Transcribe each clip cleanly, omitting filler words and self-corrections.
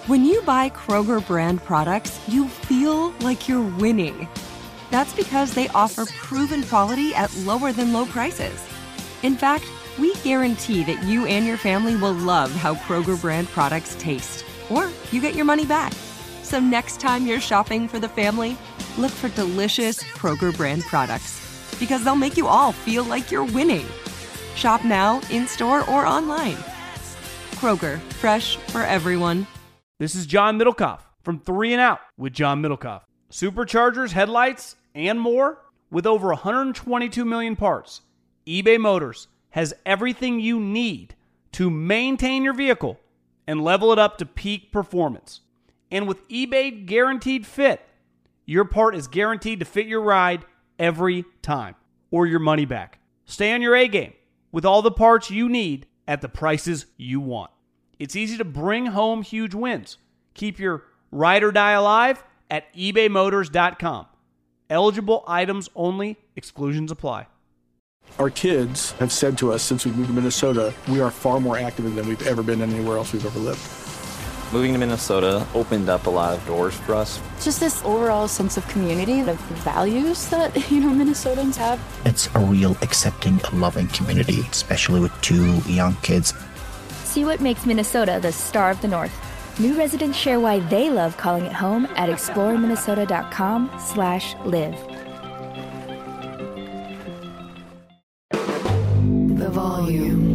When you buy Kroger brand products, you feel like you're winning. That's because they offer proven quality at lower than low prices. In fact, we guarantee that you and your family will love how Kroger brand products taste, or you get your money back. So next time you're shopping for the family, look for delicious Kroger brand products, because they'll make you all feel like you're winning. Shop now, in-store, or online. Kroger, fresh for everyone. This is John Middlecoff from 3 and Out with John Middlecoff. Superchargers, headlights, and more. With over 122 million parts, eBay Motors has everything you need to maintain your vehicle and level it up to peak performance. And with eBay Guaranteed Fit, your part is guaranteed to fit your ride every time, or your money back. Stay on your A game with all the parts you need at the prices you want. It's easy to bring home huge wins. Keep your ride or die alive at ebaymotors.com. Eligible items only. Exclusions apply. Our kids have said to us since we moved to Minnesota, we are far more active than we've ever been anywhere else we've ever lived. Moving to Minnesota opened up a lot of doors for us. Just this overall sense of community, of values that, Minnesotans have. It's a real accepting, loving community, especially with 2 young kids. See what makes Minnesota the star of the North. New residents share why they love calling it home at exploreminnesota.com/live. The volume.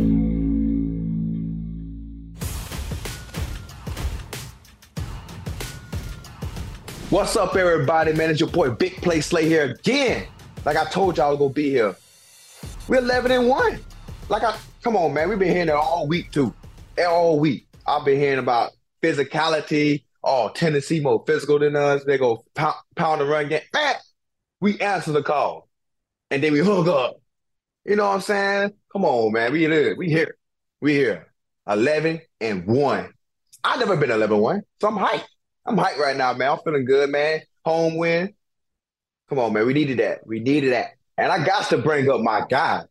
What's up, everybody, man? It's your boy Big Play Slay here again. Like I told y'all I was gonna be here. We're 11-1. Come on, man. We've been hearing it all week, too. All week. I've been hearing about physicality. Oh, Tennessee more physical than us. They go pound the run game. Man, we answer the call. And then we hook up. You know what I'm saying? Come on, man. We here. We here. 11-1. I've never been 11-1, so I'm hyped. I'm hyped right now, man. I'm feeling good, man. Home win. Come on, man. We needed that. And I got to bring up my guy,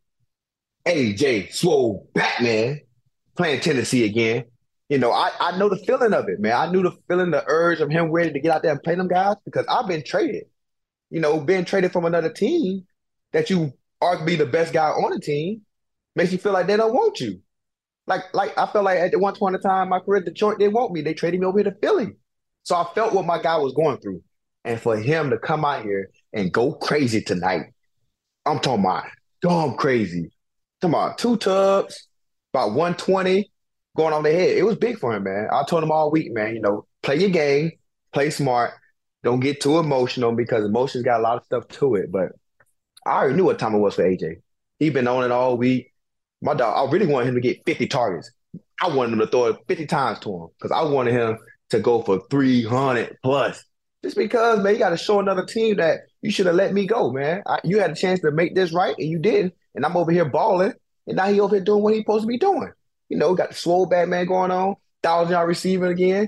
AJ Swole Batman, playing Tennessee again. I know the feeling of it, man. I knew the feeling, the urge of him ready to get out there and play them guys because I've been traded. Being traded from another team that you arguably the best guy on the team makes you feel like they don't want you. Like I felt like at one point in time in my career, Detroit didn't want me. They traded me over here to Philly. So I felt what my guy was going through. And for him to come out here and go crazy tonight, I'm talking about dumb crazy. Talking about 2 tubs, about 120 going on the head. It was big for him, man. I told him all week, man, play your game, play smart, don't get too emotional because emotions got a lot of stuff to it. But I already knew what time it was for AJ. He been on it all week. My dog, I really wanted him to get 50 targets. I wanted him to throw it 50 times to him because I wanted him to go for 300 plus. Just because, man, you got to show another team that you should have let me go, man. You had a chance to make this right, and you didn't. And I'm over here balling, and now he over here doing what he's supposed to be doing. Got the swole Batman going on, 1,000-yard receiving again.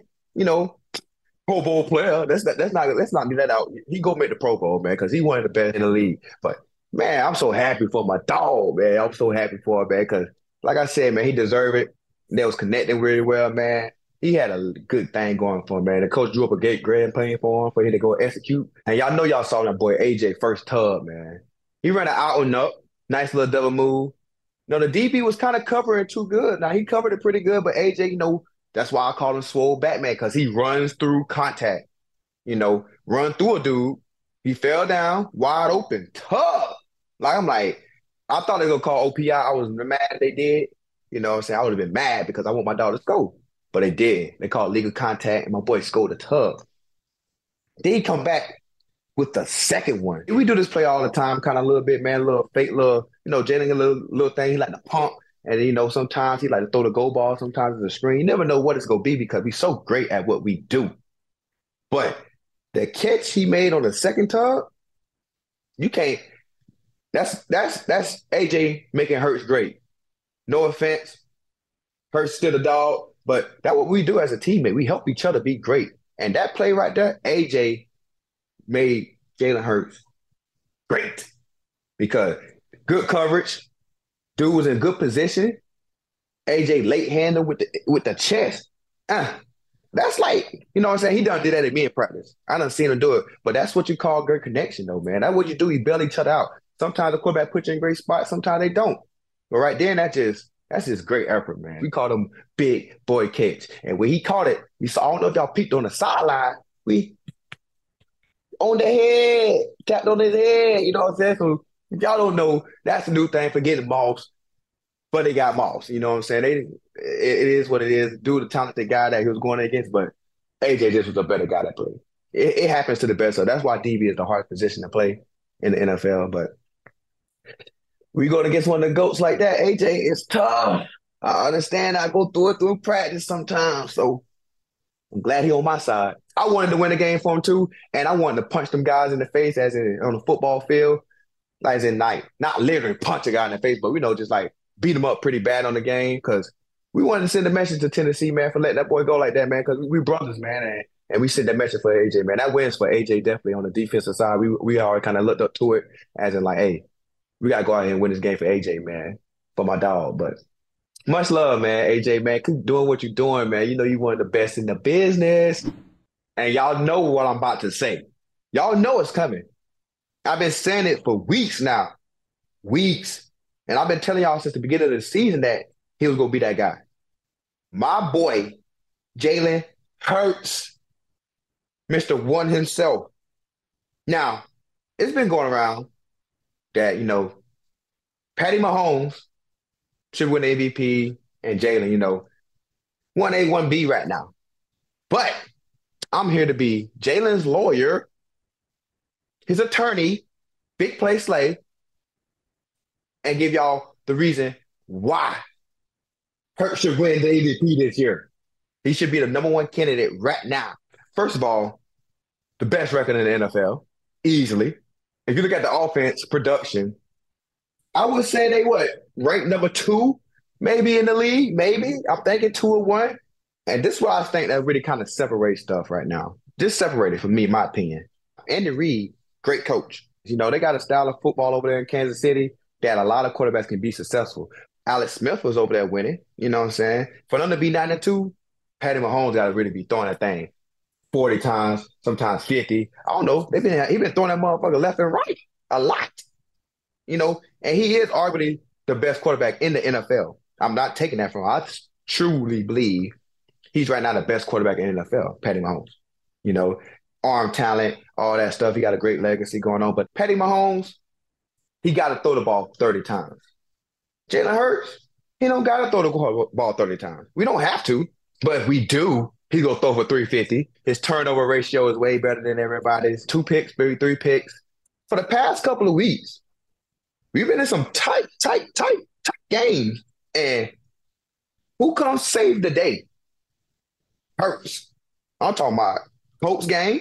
Pro Bowl player. Let's not get that out. He go make the Pro Bowl, man, because he one of the best in the league. But man, I'm so happy for my dog, man. I'm so happy for him, man, because like I said, man, he deserved it. They was connecting really well, man. He had a good thing going for him, man. The coach drew up a great grand plan for him to go execute. And y'all saw that boy AJ first tub, man. He ran an out and up, nice little double move. The DB was kind of covering too good. Now he covered it pretty good, but AJ, that's why I call him Swole Batman, because he runs through contact. Run through a dude. He fell down, wide open, tough. I thought they were going to call OPI. I was mad they did. You know what I'm saying? I would have been mad because I want my dog to score. But they did. They called legal contact, and my boy scored a tub. Then he come back with the second one. We do this play all the time, kind of a little bit, man, a little fake, Jalen, a little thing. He like to pump. And, sometimes he like to throw the go ball. Sometimes it's a screen. You never know what it's going to be because we're so great at what we do. But the catch he made on the second tub, you can't. That's AJ making Hurts great. No offense. Hurts still the dog. But that's what we do as a teammate. We help each other be great. And that play right there, AJ made Jalen Hurts great. Because good coverage, dude was in good position. AJ late-handed with the chest. That's like, you know what I'm saying? He done did that at me in practice. I done seen him do it. But that's what you call good connection, though, man. That's what you do. You bail each other out. Sometimes the quarterback puts you in great spots. Sometimes they don't. But right then, that's just great effort, man. We call them big boy catch. And when he caught it, you saw, I don't know if y'all peeked on the sideline. We on the head, tapped on his head. You know what I'm saying? So if y'all don't know, that's the new thing for getting Moss. But they got Moss. You know what I'm saying? It is what it is. Dude, the talented guy that he was going against, but AJ just was a better guy to play. It happens to the best. So that's why DB is the hardest position to play in the NFL. But we going against one of the GOATs like that, AJ, it's tough. I understand. I go through it through practice sometimes. So I'm glad he on my side. I wanted to win the game for him too, and I wanted to punch them guys in the face as in on the football field, like as in like not literally punch a guy in the face, but just like beat him up pretty bad on the game because we wanted to send a message to Tennessee, man, for letting that boy go like that, man, because we brothers, man, and we sent that message for AJ, man. That wins for AJ definitely on the defensive side. We already kind of looked up to it as in like, hey, we got to go out here and win this game for AJ, man, for my dog. But much love, man, AJ, man. Keep doing what you're doing, man. You know you one of the best in the business. And y'all know what I'm about to say. Y'all know it's coming. I've been saying it for weeks now. Weeks. And I've been telling y'all since the beginning of the season that he was going to be that guy. My boy, Jalen Hurts, Mr. One himself. Now, it's been going around that, Patty Mahomes should win the MVP and Jalen, 1A, 1B right now. But I'm here to be Jalen's lawyer, his attorney, Big Play Slay, and give y'all the reason why Hurts should win the MVP this year. He should be the number one candidate right now. First of all, the best record in the NFL, easily. If you look at the offense production, I would say they ranked number 2, maybe in the league, maybe. I'm thinking 2 or 1. And this is what I think that really kind of separates stuff right now. Just separated for me, my opinion. Andy Reid, great coach. They got a style of football over there in Kansas City that a lot of quarterbacks can be successful. Alex Smith was over there winning, you know what I'm saying? For them to be 9-2, Patty Mahomes got to really be throwing that thing 40 times, sometimes 50. I don't know. He been throwing that motherfucker left and right a lot, and he is arguably the best quarterback in the NFL. I'm not taking that from him. I truly believe he's right now the best quarterback in the NFL, Patty Mahomes. Arm talent, all that stuff. He got a great legacy going on. But Patty Mahomes, he got to throw the ball 30 times. Jalen Hurts, he don't got to throw the ball 30 times. We don't have to, but if we do, he's going to throw for 350. His turnover ratio is way better than everybody's. 2 picks, maybe 3 picks. For the past couple of weeks, we've been in some tight games. And who comes save the day? Hurts. I'm talking about Colts game.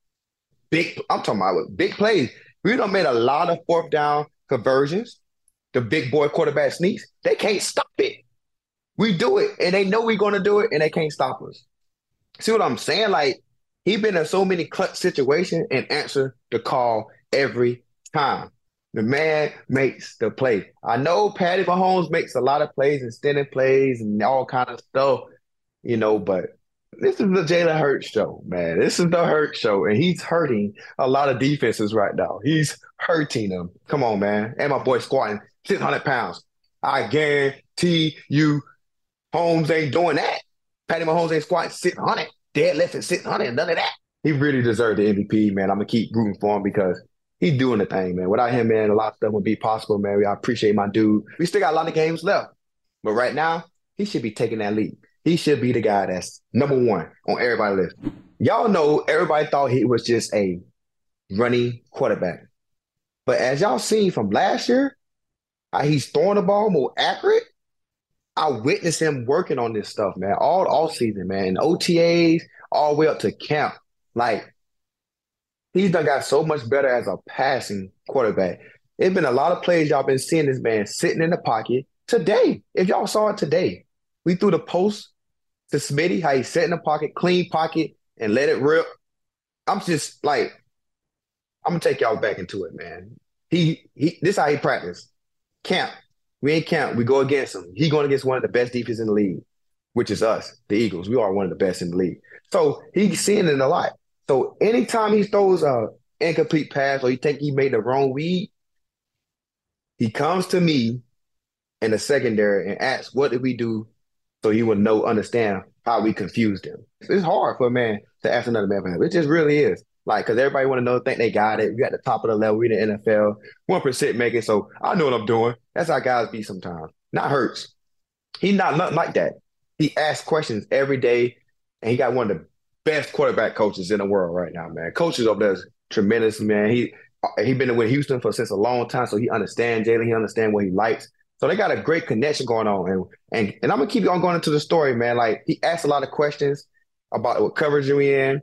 I'm talking about big plays. We done made a lot of 4th down conversions. The big boy quarterback sneaks. They can't stop it. We do it, and they know we're going to do it, and they can't stop us. See what I'm saying? Like, he been in so many clutch situations and answer the call every time. The man makes the play. I know Patty Mahomes makes a lot of plays and extended plays and all kind of stuff, but this is the Jalen Hurts show, man. This is the Hurts show, and he's hurting a lot of defenses right now. He's hurting them. Come on, man. And my boy squatting 600 pounds. I guarantee you Holmes ain't doing that. Patty Mahomes ain't squatting 600. Deadlifting 600, none of that. He really deserved the MVP, man. I'm going to keep rooting for him because he's doing the thing, man. Without him, man, a lot of stuff would be possible, man. I appreciate my dude. We still got a lot of games left. But right now, he should be taking that lead. He should be the guy that's number 1 on everybody's list. Y'all know everybody thought he was just a running quarterback. But as y'all seen from last year, how he's throwing the ball more accurate, I witnessed him working on this stuff, man, all season, man. And OTAs, all the way up to camp. Like, he's done got so much better as a passing quarterback. It's been a lot of plays y'all been seeing this man sitting in the pocket. Today, if y'all saw it today, we threw the post to Smitty, how he sat in the pocket, clean pocket, and let it rip. I'm just like, I'm going to take y'all back into it, man. This is how he practiced. Camp. We ain't camp. We go against him. He going against one of the best defenses in the league, which is us, the Eagles. We are one of the best in the league. So he's seeing it a lot. So anytime he throws a incomplete pass or you think he made the wrong read, he comes to me in the secondary and asks, what did we do so he would understand how we confused him. It's hard for a man to ask another man for help. It just really is. Like, because everybody want to know, think they got it. You at the top of the level. We in the NFL. 1% make it, so I know what I'm doing. That's how guys be sometimes. Not Hurts. He's not nothing like that. He asks questions every day, and he got one of the best quarterback coaches in the world right now, man. Coaches over there is tremendous, man. He been with Houston since a long time, so he understands Jalen. He understands what he likes. So they got a great connection going on. And I'm going to keep on going into the story, man. Like, he asks a lot of questions about what coverage are we in,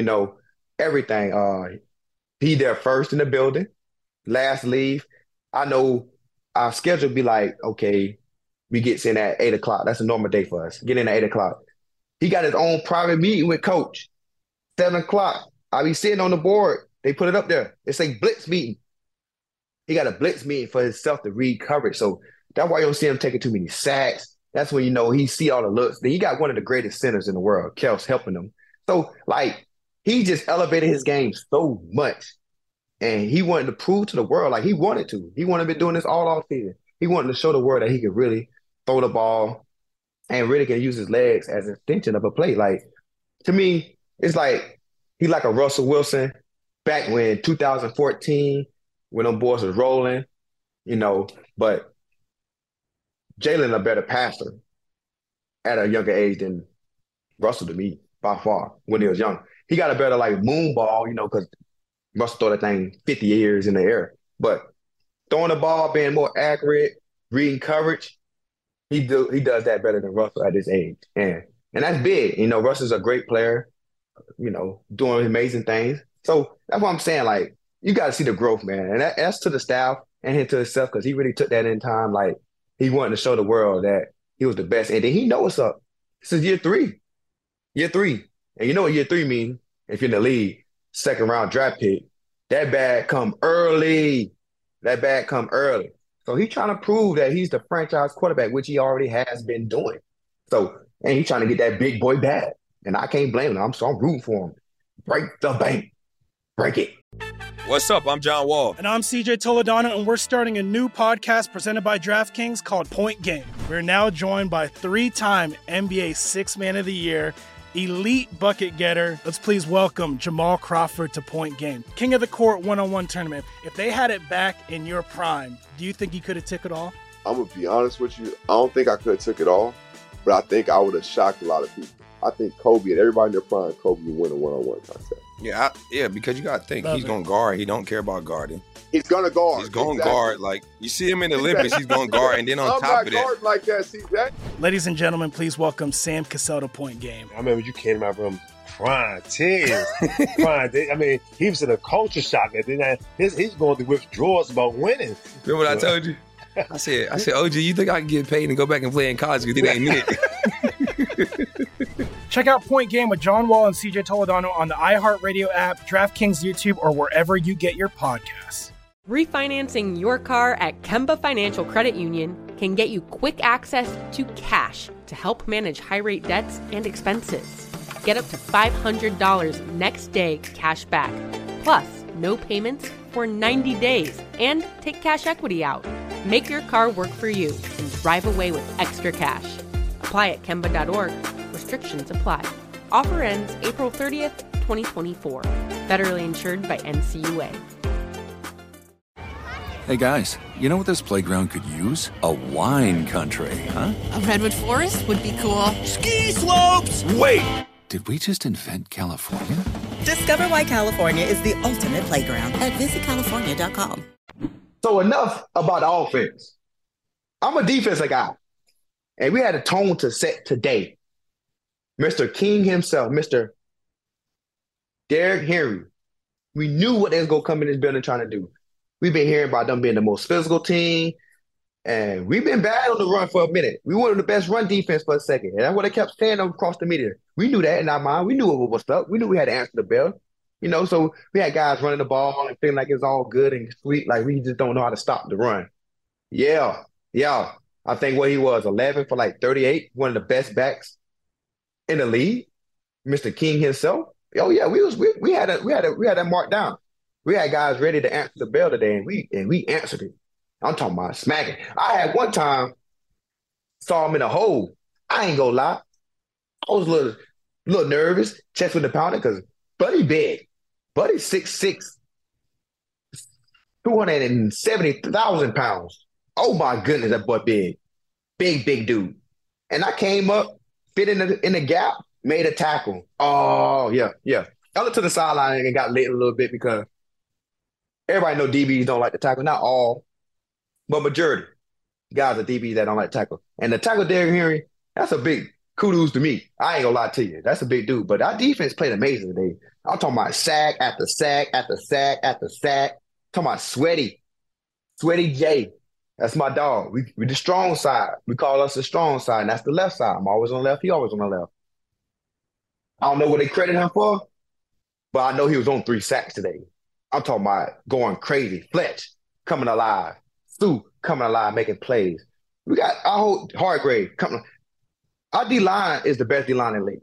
everything. He there first in the building, last leave. I know our schedule be like, okay, we get in at 8 o'clock. That's a normal day for us. Get in at 8 o'clock. He got his own private meeting with coach. 7 o'clock. I be sitting on the board. They put it up there. It's a blitz meeting. He got a blitz meeting for himself to read coverage. So that's why you don't see him taking too many sacks. That's when he see all the looks. Then he got one of the greatest centers in the world, Kels, helping him. So, like, he just elevated his game so much. And he wanted to prove to the world, like he wanted to. He wanted to be doing this all off season. He wanted to show the world that he could really throw the ball and really can use his legs as an extension of a play. Like, to me, it's like he's like a Russell Wilson back when 2014, when them boys was rolling, but Jalen a better passer at a younger age than Russell to me, by far, when he was young. He got a better, moon ball, because Russell throw that thing 50 years in the air. But throwing the ball, being more accurate, reading coverage, he does that better than Russell at his age. And that's big. Russell's a great player, doing amazing things. So that's what I'm saying. Like, you got to see the growth, man. And that's to the staff and him to himself, because he really took that in time. Like, he wanted to show the world that he was the best. And then he knows what's up. This is year 3. Year 3. And you know what year 3 means if you're in the league, second round draft pick. That bag come early. So he's trying to prove that he's the franchise quarterback, which he already has been doing. So, and he's trying to get that big boy bag. And I can't blame him. I'm rooting for him. Break the bank. Break it. What's up? I'm John Wall. And I'm CJ Toledano, and we're starting a new podcast presented by DraftKings called Point Game. We're now joined by 3-time NBA Sixth Man of the Year, elite bucket getter. Let's please welcome Jamal Crawford to Point Game. King of the Court one-on-one tournament. If they had it back in your prime, do you think you could have took it all? I'm going to be honest with you. I don't think I could have took it all, but I think I would have shocked a lot of people. I think Kobe and everybody in their prime, Kobe would win a one-on-one contest. Yeah, because you got to think. He's going to guard. He don't care about guarding. He's going to guard. He's going to guard. Like, you see him in the Olympics, he's going to guard. And then on top of that. I'm not guarding like that, CJ. Ladies and gentlemen, please welcome Sam Cassell to Point Game. I remember you came out from crying, tears. Crying. I mean, he was in a culture shock. He's going through withdrawals about winning. Remember what I told you? I said, OG, you think I can get paid and go back and play in college because it ain't it? Check out Point Game with John Wall and CJ Toledano on the iHeartRadio app, DraftKings YouTube, or wherever you get your podcasts. Refinancing your car at Kemba Financial Credit Union can get you quick access to cash to help manage high-rate debts and expenses. Get up to $500 next day cash back, plus no payments for 90 days, and take cash equity out. Make your car work for you and drive away with extra cash. Apply at Kemba.org. Restrictions apply. Offer ends April 30th, 2024. Federally insured by NCUA. Hey guys, you know what this playground could use? A wine country, huh? A redwood forest would be cool. Ski slopes! Wait! Did we just invent California? Discover why California is the ultimate playground at visitcalifornia.com. So enough about the offense. I'm a defensive guy. And we had a tone to set today. Mr. King himself, Mr. Derrick Henry, we knew what they was going to come in this building trying to do. We've been hearing about them being the most physical team, and we've been bad on the run for a minute. We wanted the best run defense for a second, and that's what they kept saying across the media. We knew that in our mind. We knew what was up. We knew we had to answer the bell. So we had guys running the ball and feeling like it's all good and sweet, like we just don't know how to stop the run. Yeah. I think what he was, 11 for 38, one of the best backs in the league. Mr. King himself. Oh yeah, we had that marked down. We had guys ready to answer the bell today, and we answered it. I'm talking about smacking. I had one time saw him in a hole. I ain't gonna lie. I was a little nervous, chest with the pounder, because Buddy big. Buddy's 6'6", 270,000 pounds. Oh my goodness, that boy big. Big dude. And I came up, fit in the gap, made a tackle. Oh, yeah. I looked to the sideline and got lit a little bit because everybody know DBs don't like to tackle. Not all, but majority. Guys are DBs that don't like to tackle. And the tackle Derrick Henry, that's a big kudos to me. I ain't gonna lie to you. That's a big dude. But our defense played amazing today. I'm talking about sack after sack after sack after sack. I'm talking about Sweaty J. That's my dog. We the strong side. We call us the strong side, and that's the left side. I'm always on the left. He always on the left. I don't know what they credit him for, but I know he was on 3 sacks today. I'm talking about going crazy. Fletch coming alive. Stu coming alive, making plays. We got our whole Hargrave coming. Our D-line is the best D-line in the league.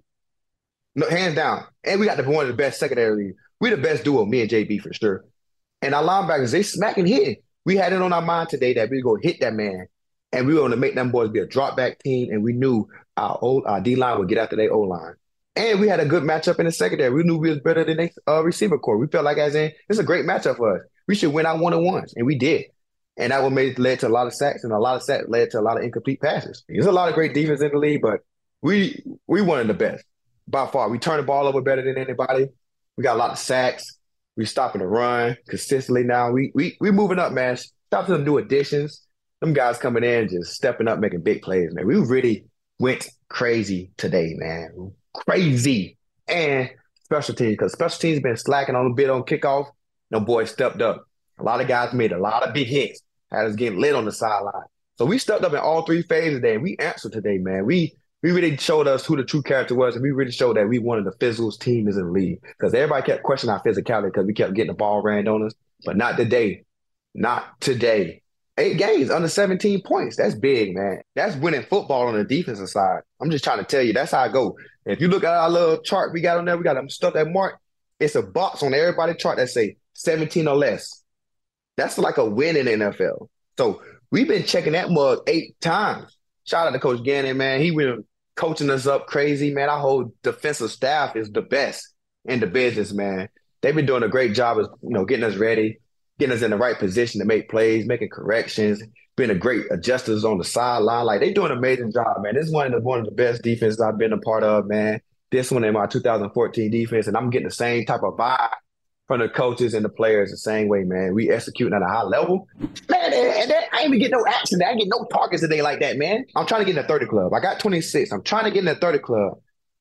No, hands down. And we got one of the best secondary league. We the best duo, me and JB for sure. And our linebackers, they smacking hitting. We had it on our mind today that we were going to hit that man, and we were going to make them boys be a drop back team, and we knew our D-line would get after their O-line. And we had a good matchup in the secondary. We knew we was better than their receiver core. We felt like it's a great matchup for us. We should win our one-on-ones, and we did. And that led to a lot of sacks, and a lot of sacks led to a lot of incomplete passes. There's a lot of great defense in the league, but we one of the best by far. We turn the ball over better than anybody. We got a lot of sacks. We stopping the run consistently now. We moving up, man. Stop to them new additions. Them guys coming in, just stepping up, making big plays, man. We really went crazy today, man. Crazy. And special teams, because special teams been slacking on a bit on kickoff. No boys stepped up. A lot of guys made a lot of big hits. Had us getting lit on the sideline. So we stepped up in all 3 phases today. We answered today, man. We really showed us who the true character was, and we really showed that we one of the physical teams in the league. Because everybody kept questioning our physicality because we kept getting the ball ran on us. But not today. Not today. 8 games, under 17 points. That's big, man. That's winning football on the defensive side. I'm just trying to tell you, that's how I go. If you look at our little chart we got on there, we got them stuff that mark. It's a box on everybody's chart that say 17 or less. That's like a win in the NFL. So we've been checking that mug 8 times. Shout out to Coach Gannon, man. He been coaching us up crazy, man. Our whole defensive staff is the best in the business, man. They've been doing a great job of, getting us ready, getting us in the right position to make plays, making corrections, being a great adjusters on the sideline. Like, they doing an amazing job, man. This is one of the best defenses I've been a part of, man. This one in my 2014 defense, and I'm getting the same type of vibe from the coaches and the players the same way, man. We executing at a high level. Man, and I ain't even getting no action. I ain't getting no targets today like that, man. I'm trying to get in the 30 club. I got 26. I'm trying to get in the 30 club.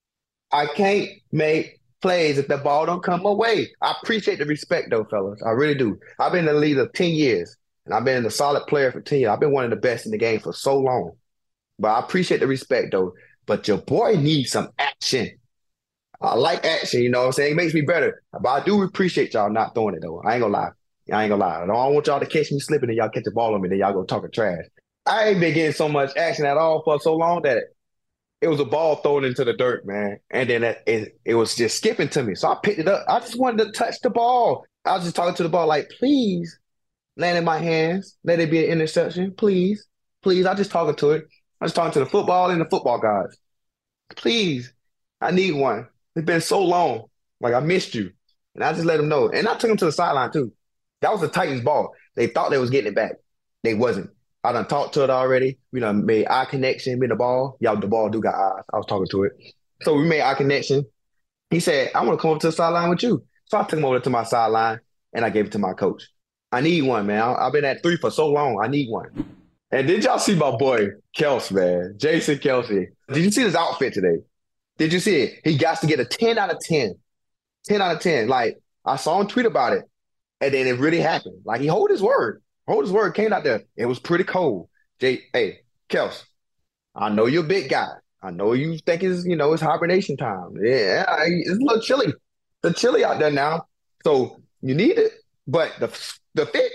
I can't make plays if the ball don't come my way. I appreciate the respect, though, fellas. I really do. I've been in the league of 10 years, and I've been a solid player for 10 years. I've been one of the best in the game for so long. But I appreciate the respect, though. But your boy needs some action. I like action, you know what I'm saying? It makes me better. But I do appreciate y'all not throwing it, though. I ain't gonna lie. I don't want y'all to catch me slipping and y'all catch the ball on me, then y'all go talking trash. I ain't been getting so much action at all for so long that it was a ball thrown into the dirt, man. And then it was just skipping to me. So I picked it up. I just wanted to touch the ball. I was just talking to the ball like, please, land in my hands. Let it be an interception. Please. Please. I just talking to it. I was talking to the football and the football guys. Please. I need one. It's been so long. Like, I missed you. And I just let them know. And I took them to the sideline, too. That was the Titans' ball. They thought they was getting it back. They wasn't. I done talked to it already. We done made eye connection with the ball. Y'all, the ball do got eyes. I was talking to it. So we made eye connection. He said, I want to come up to the sideline with you. So I took him over to my sideline, and I gave it to my coach. I need one, man. I've been at 3 for so long. I need one. And did y'all see my boy, Kelsey, man? Jason Kelsey. Did you see his outfit today? Did you see it? He got to get a 10 out of 10. 10 out of 10. Like, I saw him tweet about it, and then it really happened. Like, he hold his word. Came out there. It was pretty cold. Hey, Kels, I know you're a big guy. I know you think it's hibernation time. Yeah, it's a little chilly. It's chilly out there now. So you need it. But the fit,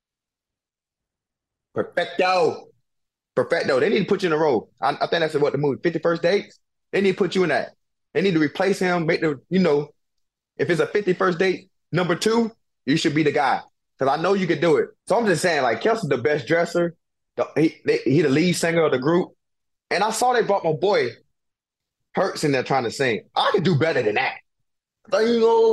perfecto. They need to put you in a role. I think that's what the movie, 50 First Dates. They need to put you in that. They need to replace him. Make the, if it's a 51st date, number 2, you should be the guy. Because I know you can do it. So I'm just saying, like, Kelsey's the best dresser. He the lead singer of the group. And I saw they brought my boy Hurts in there trying to sing. I could do better than that. I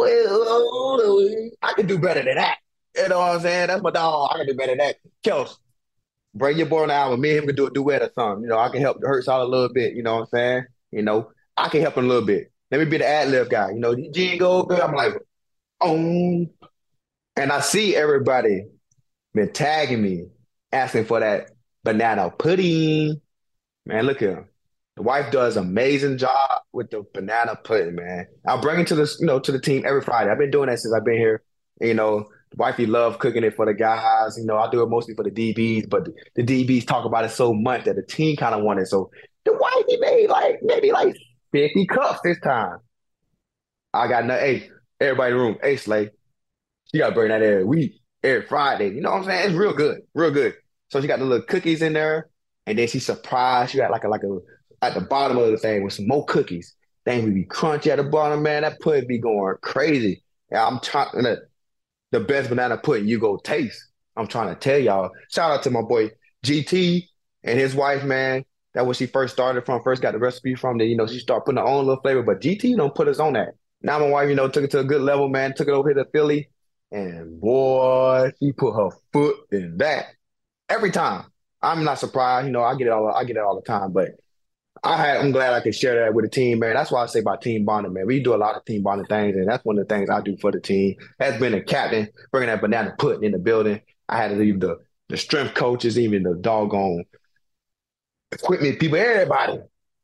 could do better than that. You know what I'm saying? That's my dog. I can do better than that. Kelsey, bring your boy on the album. Me and him can do a duet or something. I can help Hurts out a little bit. You know what I'm saying? I can help him a little bit. Let me be the ad-lib guy. Jingle, I'm like, oh. And I see everybody been tagging me, asking for that banana pudding. Man, look at him. The wife does an amazing job with the banana pudding, man. I'll bring it to the team every Friday. I've been doing that since I've been here. The wifey loves cooking it for the guys. I do it mostly for the DBs, but the DBs talk about it so much that the team kind of want it. So the wifey made maybe 50 cups this time. I got hey, everybody in the room. Hey, Slay, she got to bring that every week, every Friday. You know what I'm saying? It's real good, real good. So she got the little cookies in there, and then she surprised. She got like a at the bottom of the thing with some more cookies. Thing would be crunchy at the bottom, man. That pudding be going crazy. Yeah, I'm trying the best banana pudding you go taste. I'm trying to tell y'all. Shout out to my boy GT and his wife, man. That was she first started from. First got the recipe from. Then she started putting her own little flavor. But GT don't put us on that. Now my wife, took it to a good level, man. Took it over here to Philly, and boy, she put her foot in that every time. I'm not surprised. I get it all the time, but I'm glad I could share that with the team, man. That's why I say about team bonding, man. We do a lot of team bonding things, and that's one of the things I do for the team. Has been a captain, bringing that banana pudding in the building. I had to leave the strength coaches, even the doggone equipment people, everybody,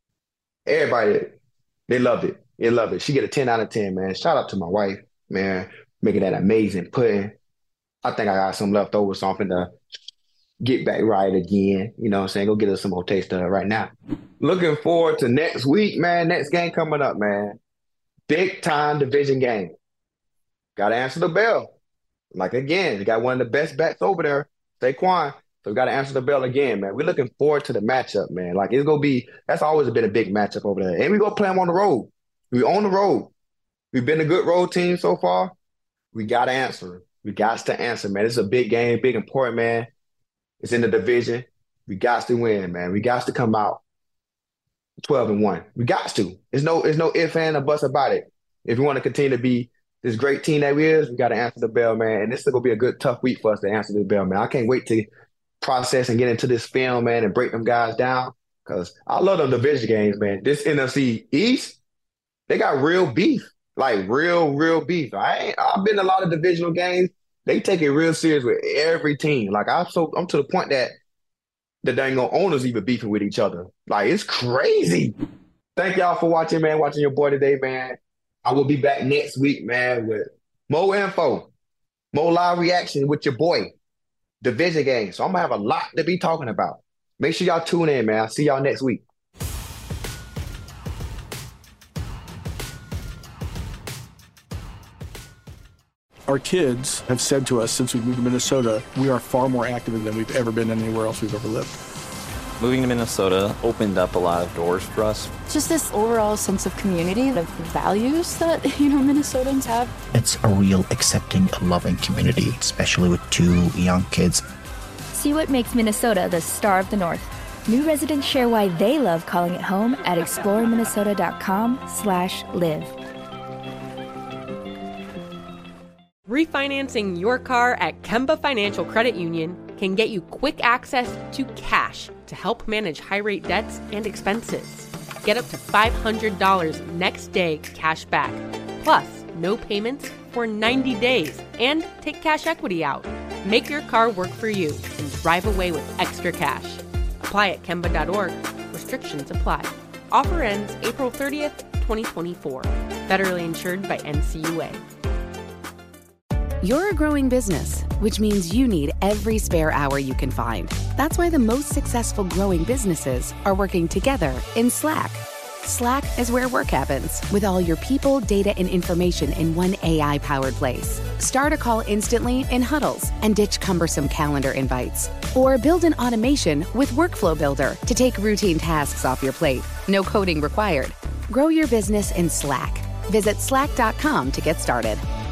they loved it. They loved it. She get a 10 out of 10, man. Shout out to my wife, man, making that amazing pudding. I think I got some left over, so I'm finna get back right again. You know what I'm saying? Go get us some more taste of it right now. Looking forward to next week, man. Next game coming up, man. Big time division game. Got to answer the bell. Again, you got one of the best backs over there, Saquon. So we got to answer the bell again, man. We're looking forward to the matchup, man. It's going to be, that's always been a big matchup over there. And we're going to play them on the road. We're on the road. We've been a good road team so far. We got to answer. We got to answer, man. It's a big game, big important, man. It's in the division. We got to win, man. We got to come out 12-1. We got to. There's no ifs, and or buts about it. If we want to continue to be this great team that we is, we got to answer the bell, man. And this is going to be a good, tough week for us to answer the bell, man. I can't wait to process and get into this film, man, and break them guys down, because I love them division games, man. This NFC East, they got real beef, real beef. I've been to a lot of divisional games. They take it real serious with every team. I'm to the point that the dang owners even beefing with each other. It's crazy. Thank y'all for watching, man. Watching your boy today, man. I will be back next week, man, with more info, more live reaction with your boy. Division game. So I'm going to have a lot to be talking about. Make sure y'all tune in, man. I'll see y'all next week. Our kids have said to us since we moved to Minnesota, we are far more active than we've ever been anywhere else we've ever lived. Moving to Minnesota opened up a lot of doors for us. Just this overall sense of community, of values that, Minnesotans have. It's a real accepting, loving community, especially with 2 young kids. See what makes Minnesota the star of the North. New residents share why they love calling it home at exploreminnesota.com/live. Refinancing your car at Kemba Financial Credit Union can get you quick access to cash to help manage high-rate debts and expenses. Get up to $500 next day cash back, plus no payments for 90 days, and take cash equity out. Make your car work for you and drive away with extra cash. Apply at Kemba.org. Restrictions apply. Offer ends April 30th, 2024. Federally insured by NCUA. You're a growing business, which means you need every spare hour you can find. That's why the most successful growing businesses are working together in Slack. Slack is where work happens, with all your people, data, and information in one AI-powered place. Start a call instantly in huddles and ditch cumbersome calendar invites. Or build an automation with Workflow Builder to take routine tasks off your plate. No coding required. Grow your business in Slack. Visit slack.com to get started.